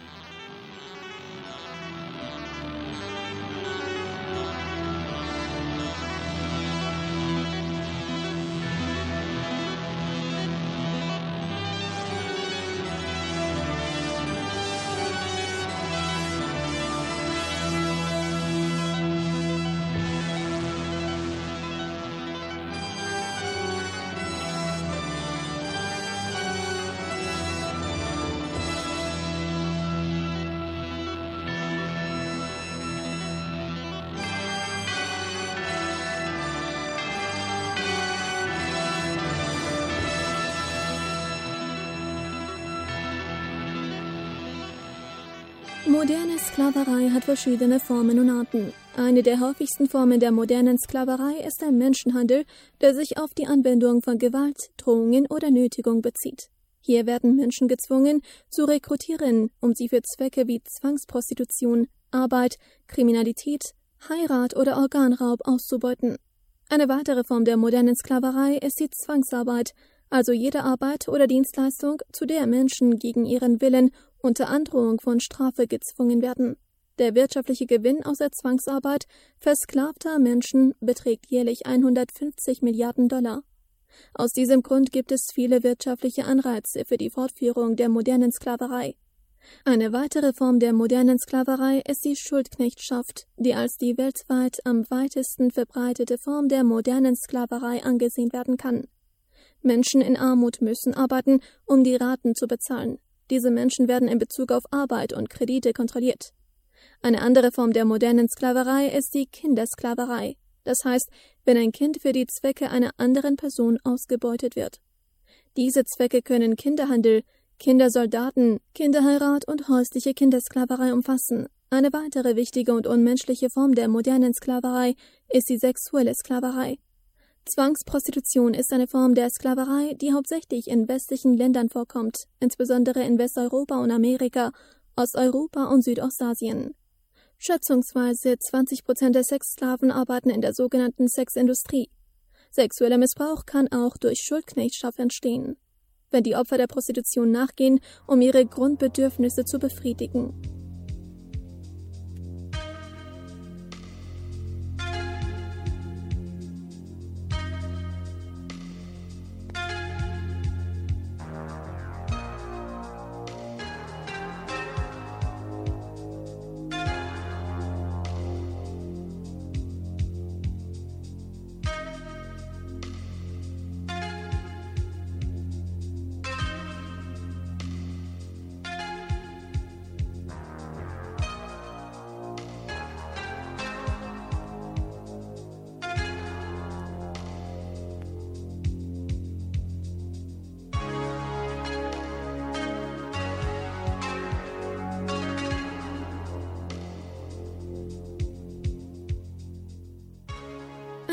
Moderne Sklaverei hat verschiedene Formen und Arten. Eine der häufigsten Formen der modernen Sklaverei ist der Menschenhandel, der sich auf die Anwendung von Gewalt, Drohungen oder Nötigung bezieht. Hier werden Menschen gezwungen, zu rekrutieren, um sie für Zwecke wie Zwangsprostitution, Arbeit, Kriminalität, Heirat oder Organraub auszubeuten. Eine weitere Form der modernen Sklaverei ist die Zwangsarbeit, also jede Arbeit oder Dienstleistung, zu der Menschen gegen ihren Willen unter Androhung von Strafe gezwungen werden. Der wirtschaftliche Gewinn aus der Zwangsarbeit versklavter Menschen beträgt jährlich hundertfünfzig Milliarden Dollar. Aus diesem Grund gibt es viele wirtschaftliche Anreize für die Fortführung der modernen Sklaverei. Eine weitere Form der modernen Sklaverei ist die Schuldknechtschaft, die als die weltweit am weitesten verbreitete Form der modernen Sklaverei angesehen werden kann. Menschen in Armut müssen arbeiten, um die Raten zu bezahlen. Diese Menschen werden in Bezug auf Arbeit und Kredite kontrolliert. Eine andere Form der modernen Sklaverei ist die Kindersklaverei. Das heißt, wenn ein Kind für die Zwecke einer anderen Person ausgebeutet wird. Diese Zwecke können Kinderhandel, Kindersoldaten, Kinderheirat und häusliche Kindersklaverei umfassen. Eine weitere wichtige und unmenschliche Form der modernen Sklaverei ist die sexuelle Sklaverei. Zwangsprostitution ist eine Form der Sklaverei, die hauptsächlich in westlichen Ländern vorkommt, insbesondere in Westeuropa und Amerika, Osteuropa und Südostasien. Schätzungsweise zwanzig Prozent der Sexsklaven arbeiten in der sogenannten Sexindustrie. Sexueller Missbrauch kann auch durch Schuldknechtschaft entstehen, wenn die Opfer der Prostitution nachgehen, um ihre Grundbedürfnisse zu befriedigen.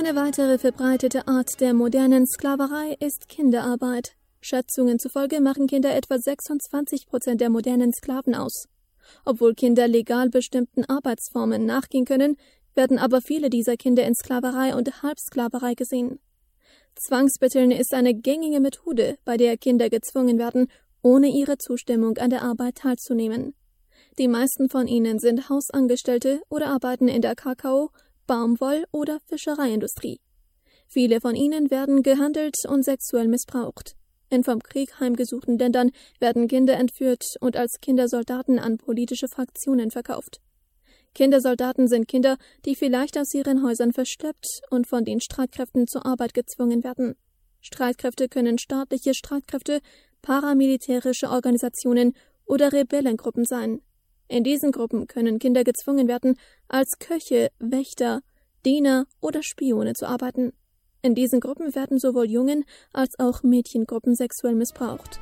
Eine weitere verbreitete Art der modernen Sklaverei ist Kinderarbeit. Schätzungen zufolge machen Kinder etwa sechsundzwanzig Prozent der modernen Sklaven aus. Obwohl Kinder legal bestimmten Arbeitsformen nachgehen können, werden aber viele dieser Kinder in Sklaverei und Halbsklaverei gesehen. Zwangsbetteln ist eine gängige Methode, bei der Kinder gezwungen werden, ohne ihre Zustimmung an der Arbeit teilzunehmen. Die meisten von ihnen sind Hausangestellte oder arbeiten in der Kakao-, Baumwoll- oder Fischereiindustrie. Viele von ihnen werden gehandelt und sexuell missbraucht. In vom Krieg heimgesuchten Ländern werden Kinder entführt und als Kindersoldaten an politische Fraktionen verkauft. Kindersoldaten sind Kinder, die vielleicht aus ihren Häusern verschleppt und von den Streitkräften zur Arbeit gezwungen werden. Streitkräfte können staatliche Streitkräfte, paramilitärische Organisationen oder Rebellengruppen sein. In diesen Gruppen können Kinder gezwungen werden, als Köche, Wächter, Diener oder Spione zu arbeiten. In diesen Gruppen werden sowohl Jungen als auch Mädchengruppen sexuell missbraucht.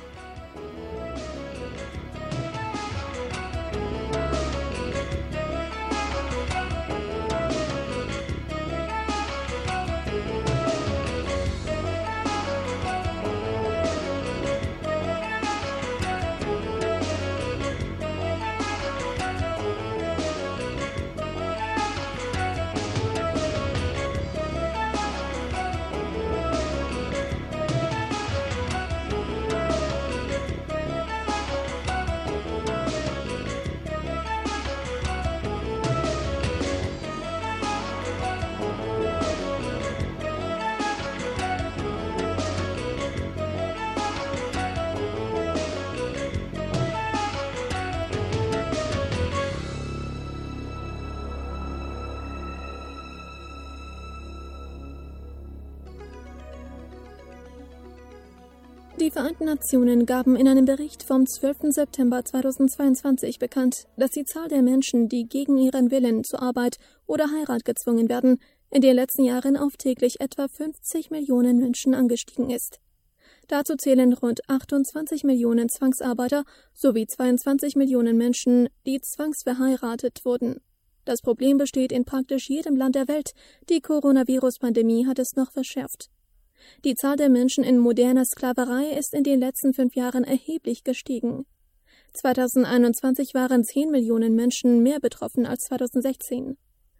Die Vereinten Nationen gaben in einem Bericht vom zwölften September zweitausendzweiundzwanzig bekannt, dass die Zahl der Menschen, die gegen ihren Willen zur Arbeit oder Heirat gezwungen werden, in den letzten Jahren auf täglich etwa fünfzig Millionen Menschen angestiegen ist. Dazu zählen rund achtundzwanzig Millionen Zwangsarbeiter sowie zweiundzwanzig Millionen Menschen, die zwangsverheiratet wurden. Das Problem besteht in praktisch jedem Land der Welt. Die Coronavirus-Pandemie hat es noch verschärft. Die Zahl der Menschen in moderner Sklaverei ist in den letzten fünf Jahren erheblich gestiegen. zweitausendeinundzwanzig waren zehn Millionen Menschen mehr betroffen als zweitausendsechzehn.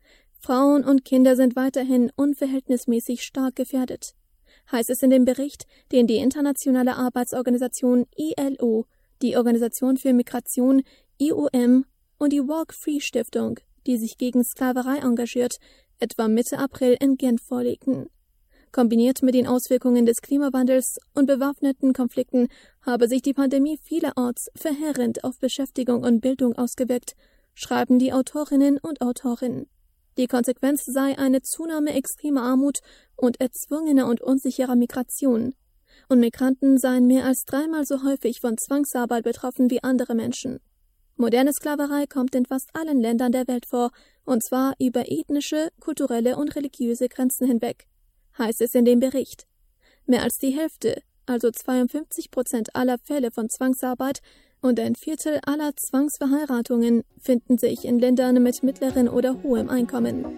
Frauen und Kinder sind weiterhin unverhältnismäßig stark gefährdet, heißt es in dem Bericht, den die Internationale Arbeitsorganisation I L O, die Organisation für Migration I O M und die Walk Free Stiftung, die sich gegen Sklaverei engagiert, etwa Mitte April in Genf vorlegten. Kombiniert mit den Auswirkungen des Klimawandels und bewaffneten Konflikten habe sich die Pandemie vielerorts verheerend auf Beschäftigung und Bildung ausgewirkt, schreiben die Autorinnen und Autoren. Die Konsequenz sei eine Zunahme extremer Armut und erzwungener und unsicherer Migration. Und Migranten seien mehr als dreimal so häufig von Zwangsarbeit betroffen wie andere Menschen. Moderne Sklaverei kommt in fast allen Ländern der Welt vor, und zwar über ethnische, kulturelle und religiöse Grenzen hinweg, heißt es in dem Bericht. Mehr als die Hälfte, also zweiundfünfzig Prozent aller Fälle von Zwangsarbeit und ein Viertel aller Zwangsverheiratungen finden sich in Ländern mit mittlerem oder hohem Einkommen.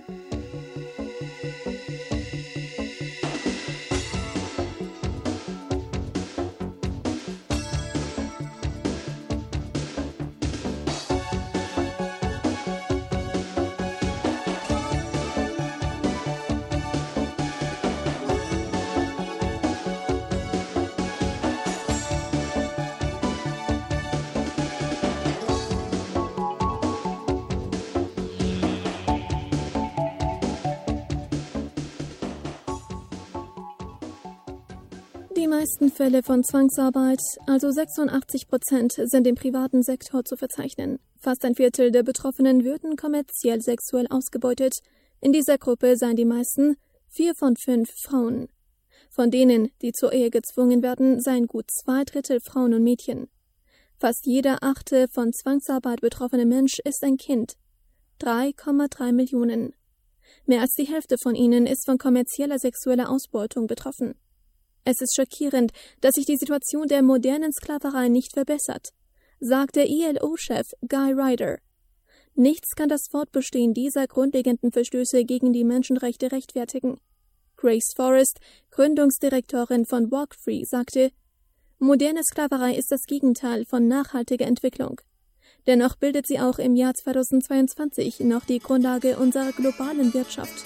Die meisten Fälle von Zwangsarbeit, also sechsundachtzig Prozent, sind im privaten Sektor zu verzeichnen. Fast ein Viertel der Betroffenen würden kommerziell sexuell ausgebeutet. In dieser Gruppe seien die meisten, vier von fünf, Frauen. Von denen, die zur Ehe gezwungen werden, seien gut zwei Drittel Frauen und Mädchen. Fast jeder achte von Zwangsarbeit betroffene Mensch ist ein Kind. drei Komma drei Millionen. Mehr als die Hälfte von ihnen ist von kommerzieller sexueller Ausbeutung betroffen. Es ist schockierend, dass sich die Situation der modernen Sklaverei nicht verbessert, sagt der I L O-Chef Guy Ryder. Nichts kann das Fortbestehen dieser grundlegenden Verstöße gegen die Menschenrechte rechtfertigen. Grace Forrest, Gründungsdirektorin von Walk Free, sagte, moderne Sklaverei ist das Gegenteil von nachhaltiger Entwicklung. Dennoch bildet sie auch im Jahr zweitausendzweiundzwanzig noch die Grundlage unserer globalen Wirtschaft.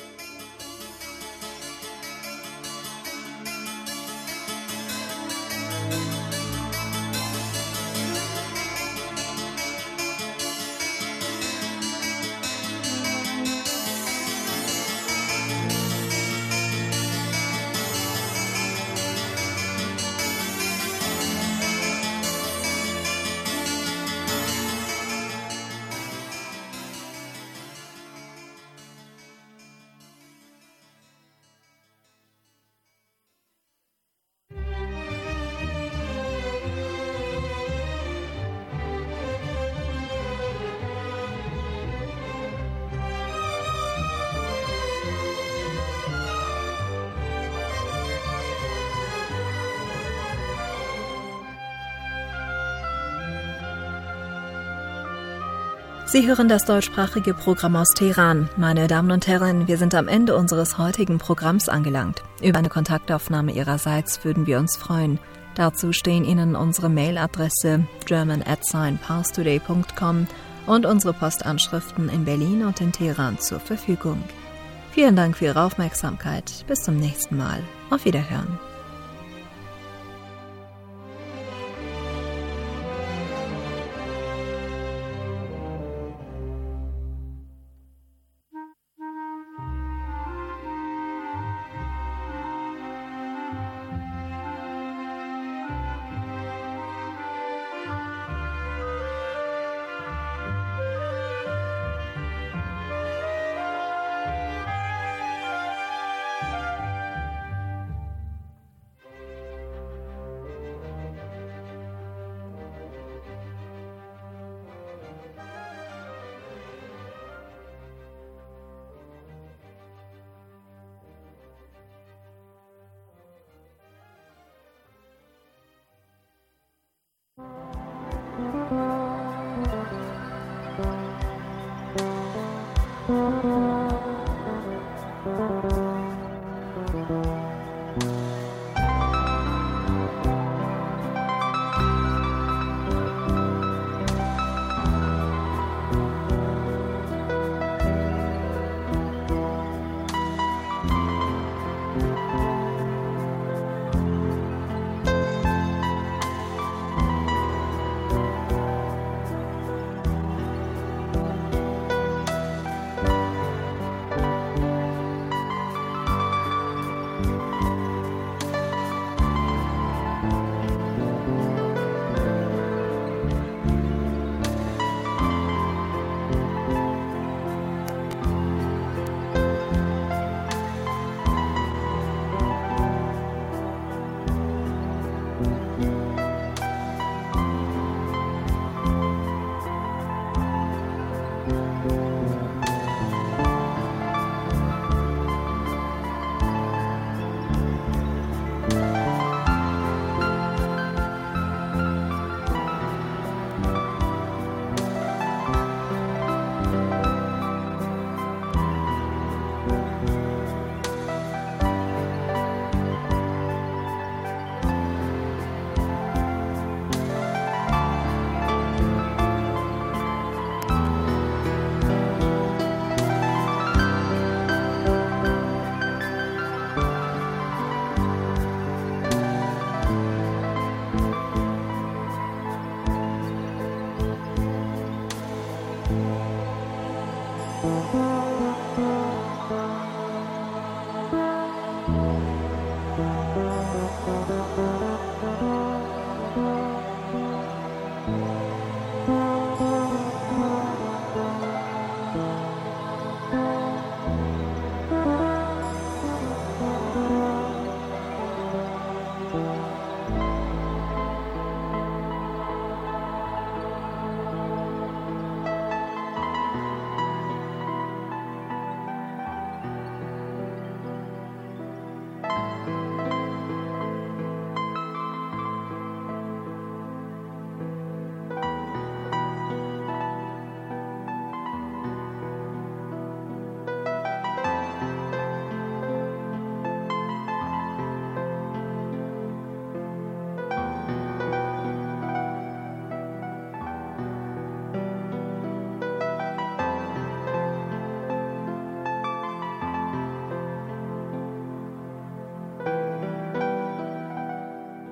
Sie hören das deutschsprachige Programm aus Teheran. Meine Damen und Herren, wir sind am Ende unseres heutigen Programms angelangt. Über eine Kontaktaufnahme Ihrerseits würden wir uns freuen. Dazu stehen Ihnen unsere Mailadresse german at parstoday punkt com und unsere Postanschriften in Berlin und in Teheran zur Verfügung. Vielen Dank für Ihre Aufmerksamkeit. Bis zum nächsten Mal. Auf Wiederhören.